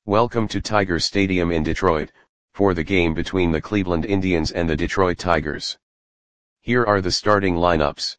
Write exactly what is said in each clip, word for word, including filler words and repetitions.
Welcome to Tiger Stadium in Detroit, for the game between the Cleveland Indians and the Detroit Tigers. Here are the starting lineups.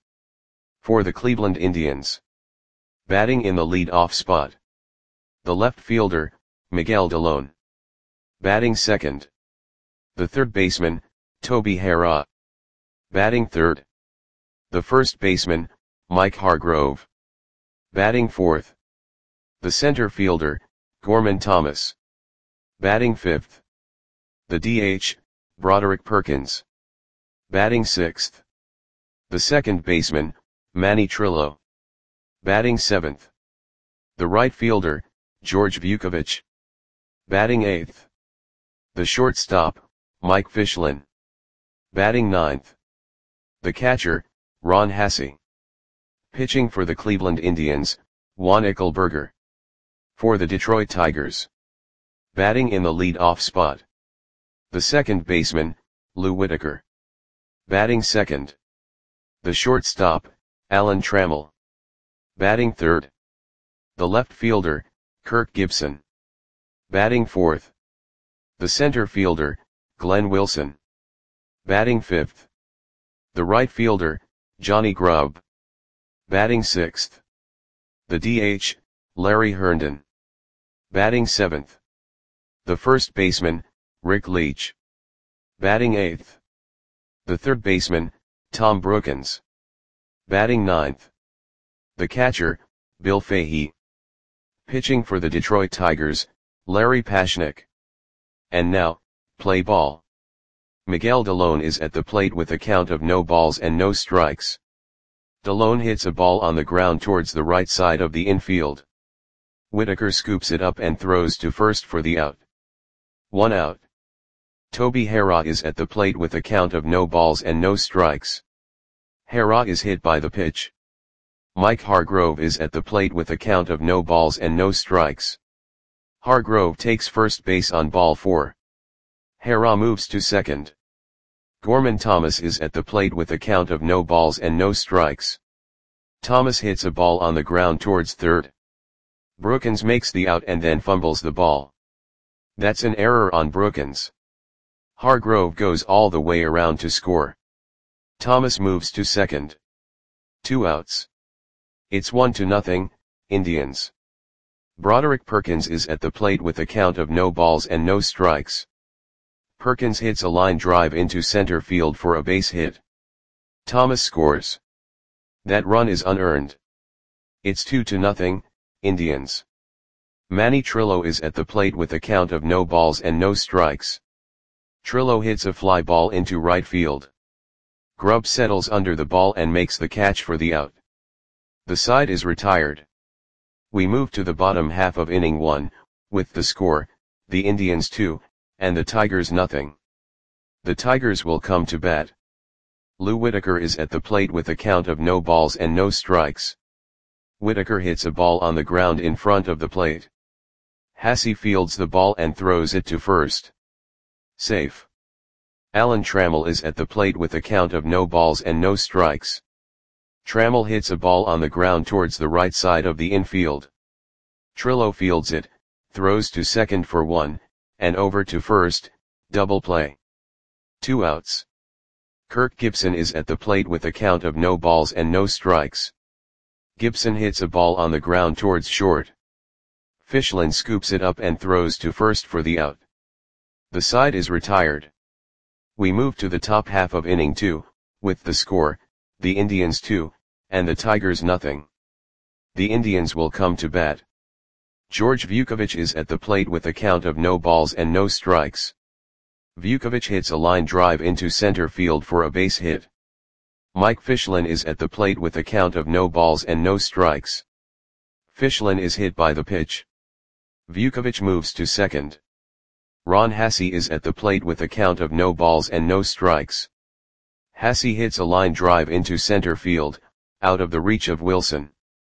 For the Cleveland Indians. Batting in the lead-off spot. The left fielder, Miguel Dalón. Batting second. The third baseman, Toby Harrah. Batting third. The first baseman, Mike Hargrove. Batting fourth. The center fielder, Gorman Thomas. Batting fifth. The D H, Broderick Perkins. Batting sixth. The second baseman, Manny Trillo. Batting seventh. The right fielder, George Vukovich. Batting eighth. The shortstop, Mike Fischlin. Batting ninth. The catcher, Ron Hassey. Pitching for the Cleveland Indians, Juan Eckelberger. For the Detroit Tigers. Batting in the lead-off spot. The second baseman, Lou Whitaker. Batting second. The shortstop, Alan Trammell. Batting third. The left fielder, Kirk Gibson. Batting fourth. The center fielder, Glenn Wilson. Batting fifth. The right fielder, Johnny Grubb. Batting sixth. The D H, Larry Herndon. Batting seventh. The first baseman, Rick Leach. Batting eighth. The third baseman, Tom Brookens. Batting ninth. The catcher, Bill Fahey. Pitching for the Detroit Tigers, Larry Pashnick. And now, play ball. Miguel Dalón is at the plate with a count of no balls and no strikes. Dalón hits a ball on the ground towards the right side of the infield. Whitaker scoops it up and throws to first for the out. One out. Toby Harrah is at the plate with a count of no balls and no strikes. Harrah is hit by the pitch. Mike Hargrove is at the plate with a count of no balls and no strikes. Hargrove takes first base on ball four. Harrah moves to second. Gorman Thomas is at the plate with a count of no balls and no strikes. Thomas hits a ball on the ground towards third. Brookens makes the out and then fumbles the ball. That's an error on Brookens. Hargrove goes all the way around to score. Thomas moves to second. Two outs. It's one to nothing, Indians. Broderick Perkins is at the plate with a count of no balls and no strikes. Perkins hits a line drive into center field for a base hit. Thomas scores. That run is unearned. It's two to nothing, Indians. Manny Trillo is at the plate with a count of no balls and no strikes. Trillo hits a fly ball into right field. Grubb settles under the ball and makes the catch for the out. The side is retired. We move to the bottom half of inning one, with the score, the Indians two, and the Tigers nothing. The Tigers will come to bat. Lou Whitaker is at the plate with a count of no balls and no strikes. Whitaker hits a ball on the ground in front of the plate. Hassey fields the ball and throws it to first. Safe. Alan Trammell is at the plate with a count of no balls and no strikes. Trammell hits a ball on the ground towards the right side of the infield. Trillo fields it, throws to second for one, and over to first, double play. Two outs. Kirk Gibson is at the plate with a count of no balls and no strikes. Gibson hits a ball on the ground towards short. Fischlin scoops it up and throws to first for the out. The side is retired. We move to the top half of inning two, with the score, the Indians two, and the Tigers nothing. The Indians will come to bat. George Vukovich is at the plate with a count of no balls and no strikes. Vukovich hits a line drive into center field for a base hit. Mike Fischlin is at the plate with a count of no balls and no strikes. Fischlin is hit by the pitch. Vukovich moves to second. Ron Hassey is at the plate with a count of no balls and no strikes. Hassey hits a line drive into center field, out of the reach of Wilson.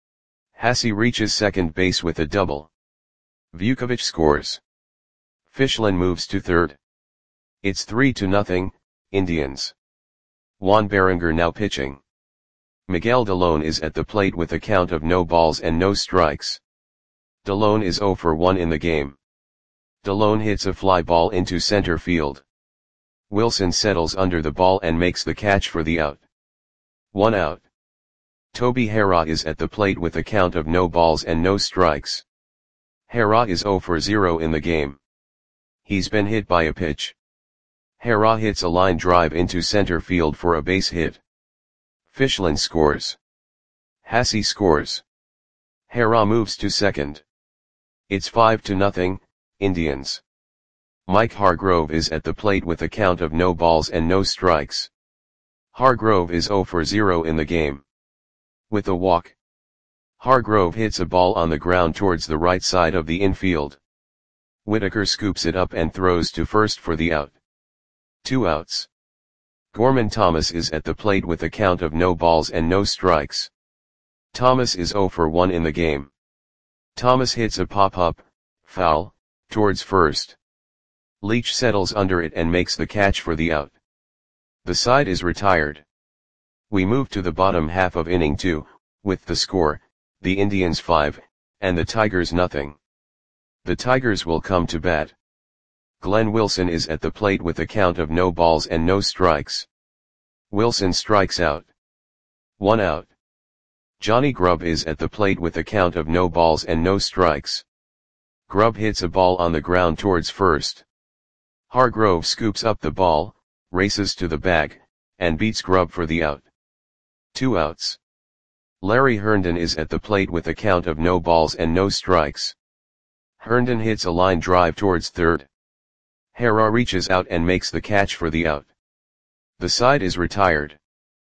Hassey reaches second base with a double. Vukovich scores. Fischlin moves to third. It's three to nothing, Indians. Juan Berenger now pitching. Miguel Dalón is at the plate with a count of no balls and no strikes. Dalón is zero for one in the game. Delone hits a fly ball into center field. Wilson settles under the ball and makes the catch for the out. One out. Toby Harrah is at the plate with a count of no balls and no strikes. Harrah is zero for zero in the game. He's been hit by a pitch. Harrah hits a line drive into center field for a base hit. Fischlin scores. Hasse scores. Harrah moves to second. It's five to nothing, Indians. Mike Hargrove is at the plate with a count of no balls and no strikes. Hargrove is zero for zero in the game. With a walk, Hargrove hits a ball on the ground towards the right side of the infield. Whitaker scoops it up and throws to first for the out. Two outs. Gorman Thomas is at the plate with a count of no balls and no strikes. Thomas is zero for one in the game. Thomas hits a pop-up, foul, towards first. Leach settles under it and makes the catch for the out. The side is retired. We move to the bottom half of inning two, with the score, the Indians five, and the Tigers nothing. The Tigers will come to bat. Glenn Wilson is at the plate with a count of no balls and no strikes. Wilson strikes out. One out. Johnny Grubb is at the plate with a count of no balls and no strikes. Grubb hits a ball on the ground towards first. Hargrove scoops up the ball, races to the bag, and beats Grubb for the out. Two outs. Larry Herndon is at the plate with a count of no balls and no strikes. Herndon hits a line drive towards third. Harrah reaches out and makes the catch for the out. The side is retired.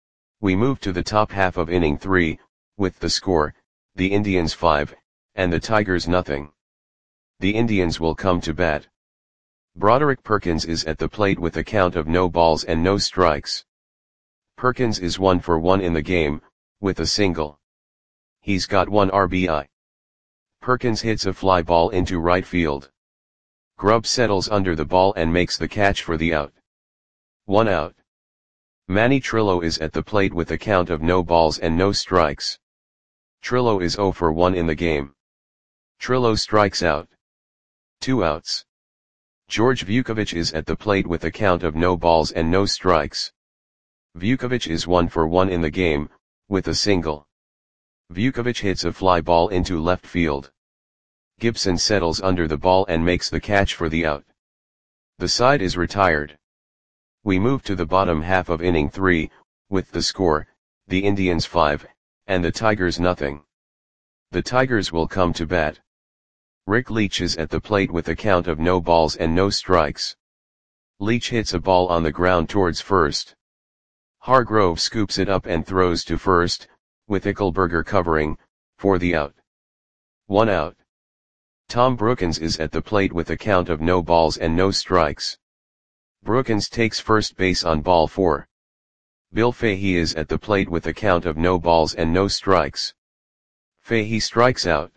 We move to the top half of inning three, with the score, the Indians five, and the Tigers nothing. The Indians will come to bat. Broderick Perkins is at the plate with a count of no balls and no strikes. Perkins is one for one in the game, with a single. He's got one R B I. Perkins hits a fly ball into right field. Grubb settles under the ball and makes the catch for the out. One out. Manny Trillo is at the plate with a count of no balls and no strikes. Trillo is zero for one in the game. Trillo strikes out. Two outs. George Vukovic is at the plate with a count of no balls and no strikes. Vukovic is one for one in the game, with a single. Vukovic hits a fly ball into left field. Gibson settles under the ball and makes the catch for the out. The side is retired. We move to the bottom half of inning three, with the score, the Indians five, and the Tigers nothing. The Tigers will come to bat. Rick Leach is at the plate with a count of no balls and no strikes. Leach hits a ball on the ground towards first. Hargrove scoops it up and throws to first, with Ickelberger covering, for the out. One out. Tom Brookins is at the plate with a count of no balls and no strikes. Brookins takes first base on ball four. Bill Fahey is at the plate with a count of no balls and no strikes. Fahey strikes out.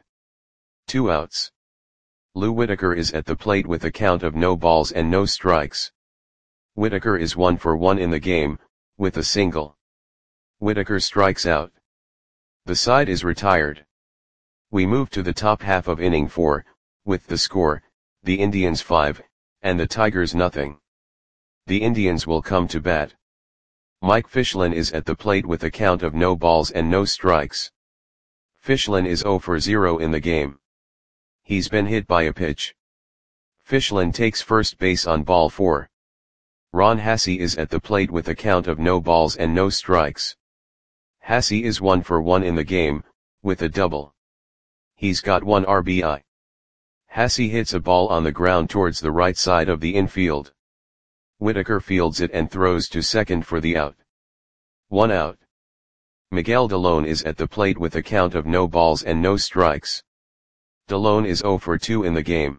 Two outs. Lou Whitaker is at the plate with a count of no balls and no strikes. Whitaker is one for one in the game, with a single. Whitaker strikes out. The side is retired. We move to the top half of inning four, with the score, the Indians five, and the Tigers nothing. The Indians will come to bat. Mike Fischlin is at the plate with a count of no balls and no strikes. Fischlin is zero for zero in the game. He's been hit by a pitch. Fischlin takes first base on ball four. Ron Hasse is at the plate with a count of no balls and no strikes. Hasse is one for one in the game, with a double. He's got one R B I. Hasse hits a ball on the ground towards the right side of the infield. Whitaker fields it and throws to second for the out. One out. Miguel Delone is at the plate with a count of no balls and no strikes. Delone is zero for two in the game.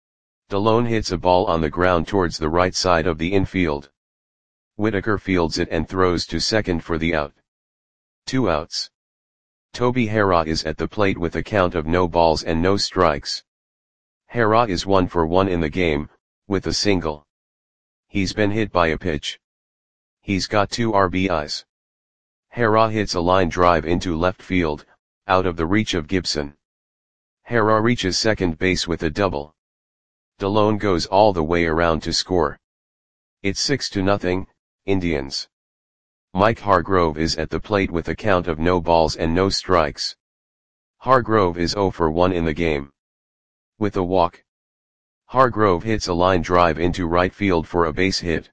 Delone hits a ball on the ground towards the right side of the infield. Whitaker fields it and throws to second for the out. Two outs. Toby Harrah is at the plate with a count of no balls and no strikes. Harrah is one for one in the game, with a single. He's been hit by a pitch. He's got two R B Is. Harrah hits a line drive into left field, out of the reach of Gibson. Harrah reaches second base with a double. DeLone goes all the way around to score. It's six to nothing, Indians. Mike Hargrove is at the plate with a count of no balls and no strikes. Hargrove is zero for one in the game. With a walk, Hargrove hits a line drive into right field for a base hit.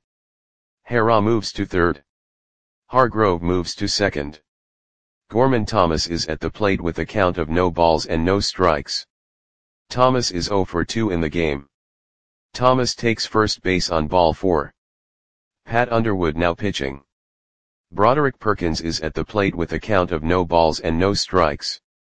Hara moves to third. Hargrove moves to second. Gorman Thomas is at the plate with a count of no balls and no strikes. Thomas is zero for two in the game. Thomas takes first base on ball four. Pat Underwood now pitching. Broderick Perkins is at the plate with a count of no balls and no strikes.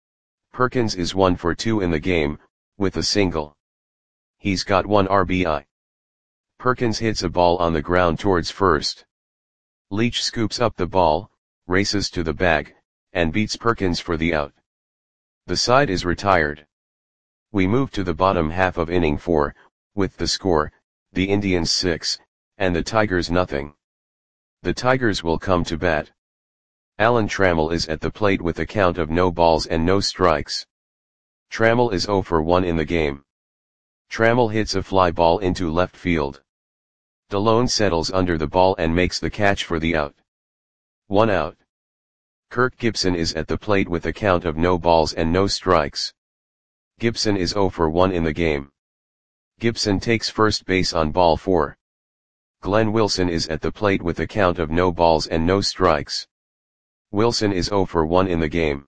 Perkins is one for two in the game, with a single. He's got one R B I. Perkins hits a ball on the ground towards first. Leach scoops up the ball, races to the bag, and beats Perkins for the out. The side is retired. We move to the bottom half of inning four, with the score, the Indians six, and the Tigers nothing. The Tigers will come to bat. Alan Trammell is at the plate with a count of no balls and no strikes. Trammell is zero for one in the game. Trammell hits a fly ball into left field. DeLone settles under the ball and makes the catch for the out. One out. Kirk Gibson is at the plate with a count of no balls and no strikes. Gibson is zero for one in the game. Gibson takes first base on ball four. Glenn Wilson is at the plate with a count of no balls and no strikes. Wilson is zero for one in the game.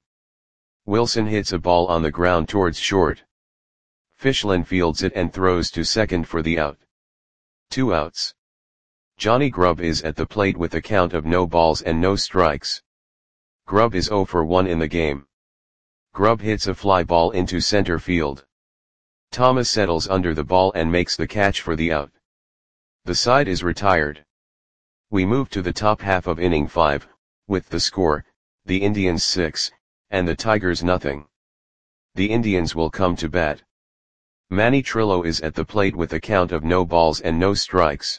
Wilson hits a ball on the ground towards short. Fischlin fields it and throws to second for the out. Two outs. Johnny Grubb is at the plate with a count of no balls and no strikes. Grubb is zero for one in the game. Grubb hits a fly ball into center field. Thomas settles under the ball and makes the catch for the out. The side is retired. We move to the top half of inning five, with the score, the Indians six, and the Tigers nothing. The Indians will come to bat. Manny Trillo is at the plate with a count of no balls and no strikes.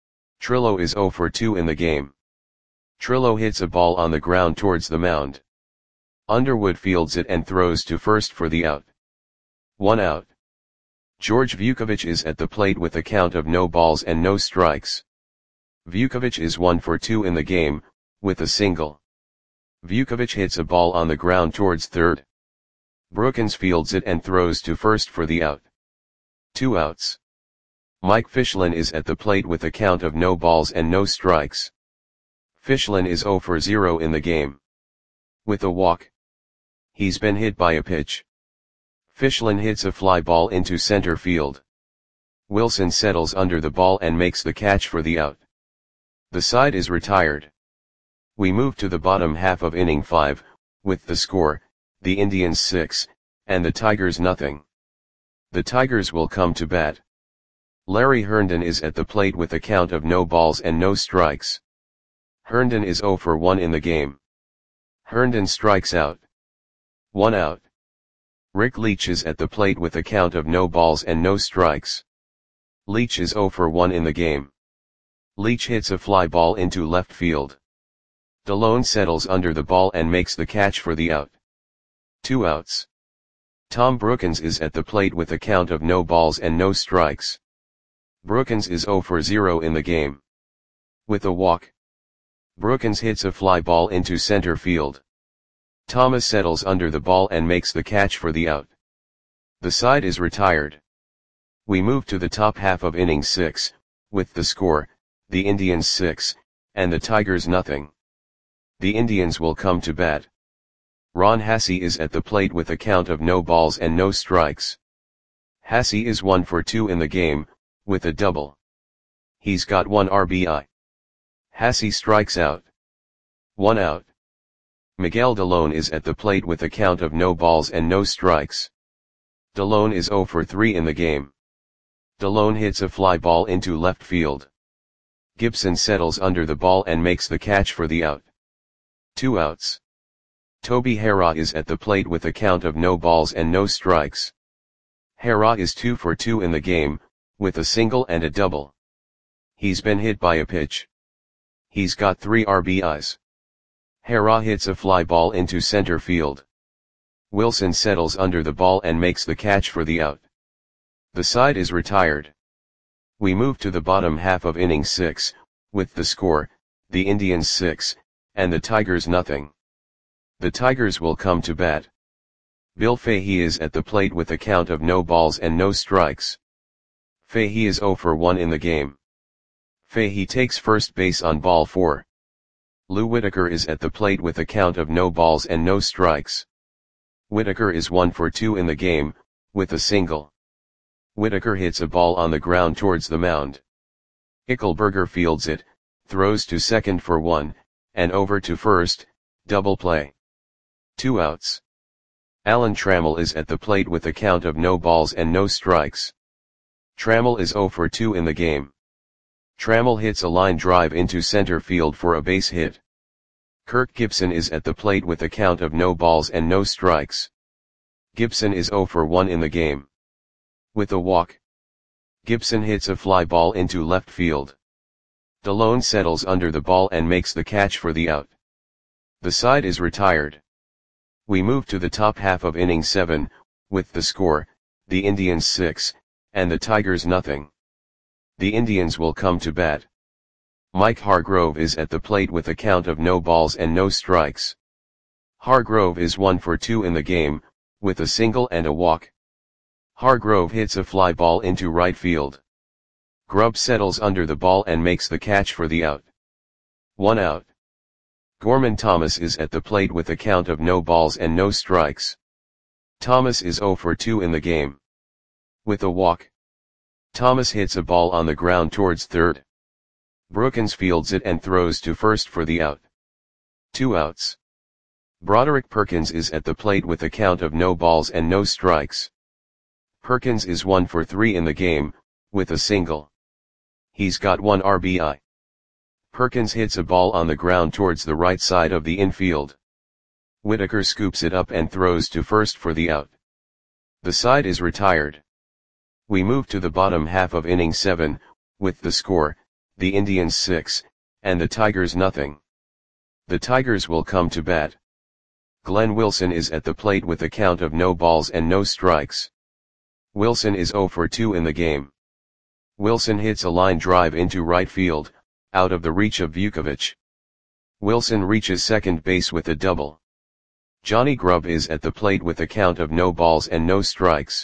Trillo is zero for two in the game. Trillo hits a ball on the ground towards the mound. Underwood fields it and throws to first for the out. One out. George Vukovic is at the plate with a count of no balls and no strikes. Vukovic is one for two in the game, with a single. Vukovic hits a ball on the ground towards third. Brookins fields it and throws to first for the out. Two outs. Mike Fischlin is at the plate with a count of no balls and no strikes. Fischlin is zero for zero in the game. With a walk. He's been hit by a pitch. Fischlin hits a fly ball into center field. Wilson settles under the ball and makes the catch for the out. The side is retired. We move to the bottom half of inning five, with the score, the Indians six, and the Tigers nothing. The Tigers will come to bat. Larry Herndon is at the plate with a count of no balls and no strikes. Herndon is zero for one in the game. Herndon strikes out. One out. Rick Leach is at the plate with a count of no balls and no strikes. Leach is zero for one in the game. Leach hits a fly ball into left field. DeLone settles under the ball and makes the catch for the out. Two outs. Tom Brookins is at the plate with a count of no balls and no strikes. Brookins is zero for zero in the game. With a walk. Brookins hits a fly ball into center field. Thomas settles under the ball and makes the catch for the out. The side is retired. We move to the top half of inning six, with the score, the Indians six, and the Tigers nothing. The Indians will come to bat. Ron Hassey is at the plate with a count of no balls and no strikes. Hassey is one for two in the game, with a double. He's got one R B I. Hassey strikes out. One out. Miguel DeLone is at the plate with a count of no balls and no strikes. DeLone is zero for three in the game. DeLone hits a fly ball into left field. Gibson settles under the ball and makes the catch for the out. Two outs. Toby Hara is at the plate with a count of no balls and no strikes. Hara is two for two in the game, with a single and a double. He's been hit by a pitch. He's got three R B Is. Hara hits a fly ball into center field. Wilson settles under the ball and makes the catch for the out. The side is retired. We move to the bottom half of inning six, with the score, the Indians six, and the Tigers nothing. The Tigers will come to bat. Bill Fahey is at the plate with a count of no balls and no strikes. Fahey is oh for one in the game. Fahey takes first base on ball four. Lou Whitaker is at the plate with a count of no balls and no strikes. Whitaker is one for two in the game, with a single. Whitaker hits a ball on the ground towards the mound. Ickelberger fields it, throws to second for one, and over to first, double play. Two outs. Alan Trammell is at the plate with a count of no balls and no strikes. Trammell is oh for two in the game. Trammell hits a line drive into center field for a base hit. Kirk Gibson is at the plate with a count of no balls and no strikes. Gibson is oh for one in the game. With a walk, Gibson hits a fly ball into left field. Delone settles under the ball and makes the catch for the out. The side is retired. We move to the top half of inning seven, with the score, the Indians six, and the Tigers nothing. The Indians will come to bat. Mike Hargrove is at the plate with a count of no balls and no strikes. Hargrove is one for two in the game, with a single and a walk. Hargrove hits a fly ball into right field. Grubb settles under the ball and makes the catch for the out. One out. Gorman Thomas is at the plate with a count of no balls and no strikes. Thomas is oh for two in the game. With a walk, Thomas hits a ball on the ground towards third. Brookins fields it and throws to first for the out. Two outs. Broderick Perkins is at the plate with a count of no balls and no strikes. Perkins is one for three in the game, with a single. He's got one R B I. Perkins hits a ball on the ground towards the right side of the infield. Whitaker scoops it up and throws to first for the out. The side is retired. We move to the bottom half of inning seven, with the score, the Indians six, and the Tigers nothing. The Tigers will come to bat. Glenn Wilson is at the plate with a count of no balls and no strikes. Wilson is oh for two in the game. Wilson hits a line drive into right field, out of the reach of Vukovich. Wilson reaches second base with a double. Johnny Grubb is at the plate with a count of no balls and no strikes.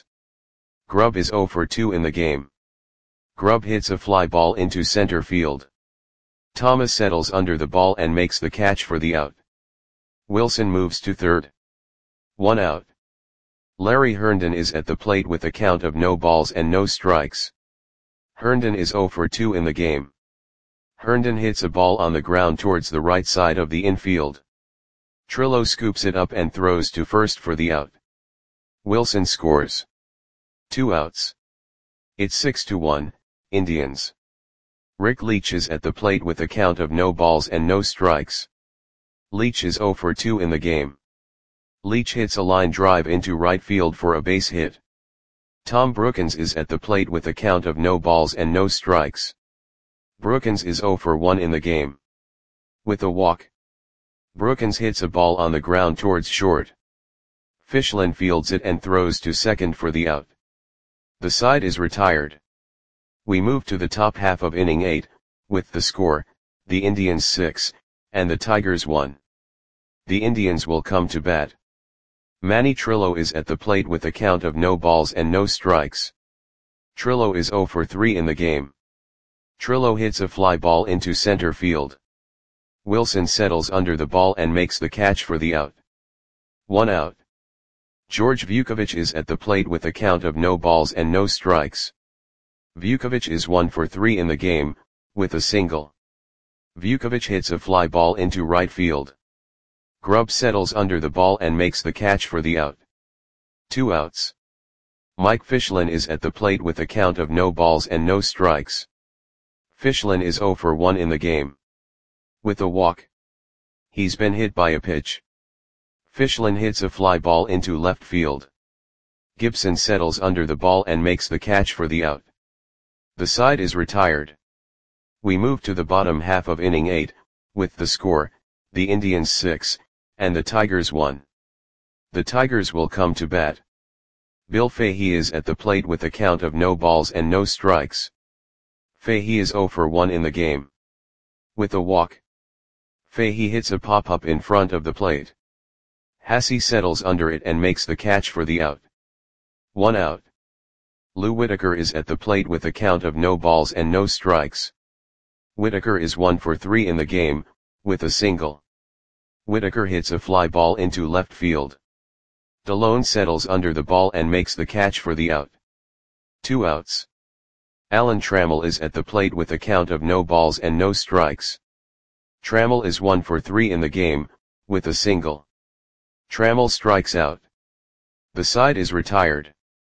Grubb is oh for two in the game. Grubb hits a fly ball into center field. Thomas settles under the ball and makes the catch for the out. Wilson moves to third. One out. Larry Herndon is at the plate with a count of no balls and no strikes. Herndon is oh for two in the game. Herndon hits a ball on the ground towards the right side of the infield. Trillo scoops it up and throws to first for the out. Wilson scores. Two outs. It's six to one, Indians. Rick Leach is at the plate with a count of no balls and no strikes. Leach is oh for two in the game. Leach hits a line drive into right field for a base hit. Tom Brookins is at the plate with a count of no balls and no strikes. Brookins is oh for one in the game. With a walk, Brookins hits a ball on the ground towards short. Fischlin fields it and throws to second for the out. The side is retired. We move to the top half of inning eight, with the score, the Indians six, and the Tigers one. The Indians will come to bat. Manny Trillo is at the plate with a count of no balls and no strikes. Trillo is oh for three in the game. Trillo hits a fly ball into center field. Wilson settles under the ball and makes the catch for the out. One out. George Vukovich is at the plate with a count of no balls and no strikes. Vukovich is one for three in the game, with a single. Vukovich hits a fly ball into right field. Grubb settles under the ball and makes the catch for the out. Two outs. Mike Fischlin is at the plate with a count of no balls and no strikes. Fischlin is oh for one in the game. With a walk, he's been hit by a pitch. Fischlin hits a fly ball into left field. Gibson settles under the ball and makes the catch for the out. The side is retired. We move to the bottom half of inning eight, with the score, the Indians six, and the Tigers one. The Tigers will come to bat. Bill Fahey is at the plate with a count of no balls and no strikes. Fahey is zero for one in the game. With a walk, Fahey hits a pop-up in front of the plate. Hasse settles under it and makes the catch for the out. One out. Lou Whitaker is at the plate with a count of no balls and no strikes. Whitaker is one for three in the game, with a single. Whitaker hits a fly ball into left field. Delone settles under the ball and makes the catch for the out. Two outs. Alan Trammell is at the plate with a count of no balls and no strikes. Trammell is one for three in the game, with a single. Trammell strikes out. The side is retired.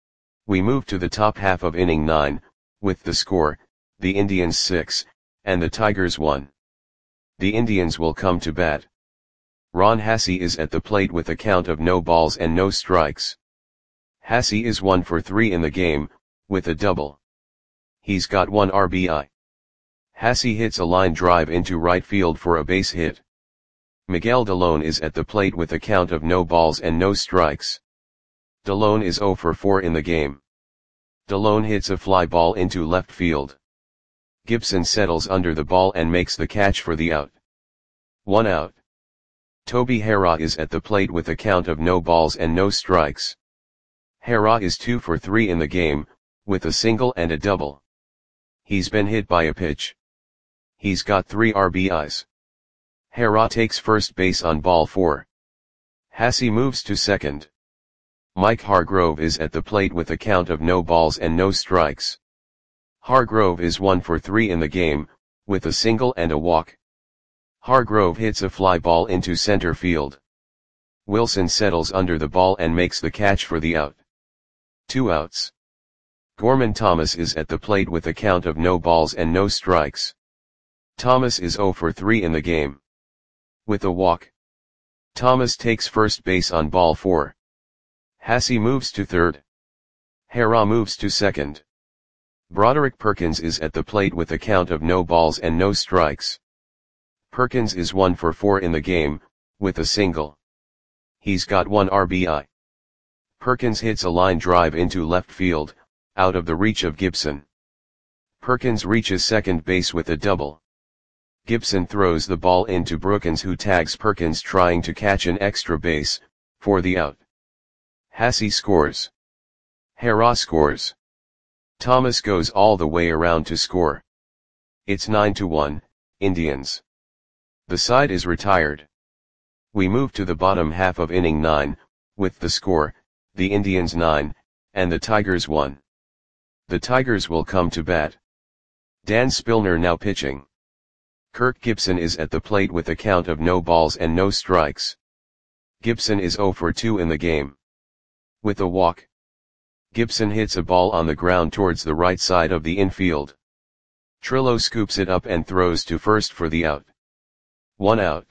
We move to the top half of inning nine, with the score, the Indians six, and the Tigers one. The Indians will come to bat. Ron Hasse is at the plate with a count of no balls and no strikes. Hasse is one for three in the game, with a double. He's got one R B I. Hasse hits a line drive into right field for a base hit. Miguel Delone is at the plate with a count of no balls and no strikes. Delone is zero for four in the game. Delone hits a fly ball into left field. Gibson settles under the ball and makes the catch for the out. One out. Toby Harrah is at the plate with a count of no balls and no strikes. Harrah is two for three in the game, with a single and a double. He's been hit by a pitch. He's got three R B Is. Harrah takes first base on ball four. Hasse moves to second. Mike Hargrove is at the plate with a count of no balls and no strikes. Hargrove is one for three in the game, with a single and a walk. Hargrove hits a fly ball into center field. Wilson settles under the ball and makes the catch for the out. Two outs. Gorman Thomas is at the plate with a count of no balls and no strikes. Thomas is zero for three in the game. With a walk, Thomas takes first base on ball four. Hasse moves to third. Harrah moves to second. Broderick Perkins is at the plate with a count of no balls and no strikes. Perkins is one for four in the game, with a single. He's got one R B I. Perkins hits a line drive into left field, out of the reach of Gibson. Perkins reaches second base with a double. Gibson throws the ball into Brookins, who tags Perkins trying to catch an extra base, for the out. Hasse scores. Harrah scores. Thomas goes all the way around to score. It's nine to one, Indians. The side is retired. We move to the bottom half of inning nine, with the score, the Indians nine, and the Tigers one. The Tigers will come to bat. Dan Spillner now pitching. Kirk Gibson is at the plate with a count of no balls and no strikes. Gibson is zero for two in the game. With a walk, Gibson hits a ball on the ground towards the right side of the infield. Trillo scoops it up and throws to first for the out. One out.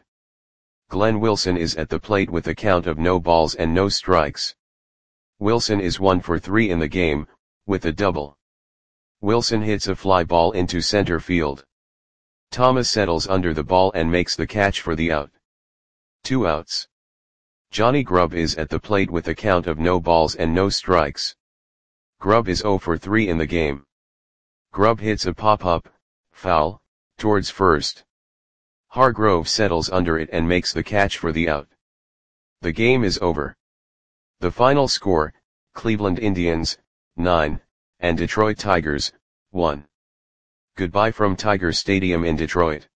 Glenn Wilson is at the plate with a count of no balls and no strikes. Wilson is one for three in the game, with a double. Wilson hits a fly ball into center field. Thomas settles under the ball and makes the catch for the out. Two outs. Johnny Grubb is at the plate with a count of no balls and no strikes. Grubb is zero for three in the game. Grubb hits a pop-up, foul, towards first. Hargrove settles under it and makes the catch for the out. The game is over. The final score, Cleveland Indians, nine, and Detroit Tigers, one. Goodbye from Tiger Stadium in Detroit.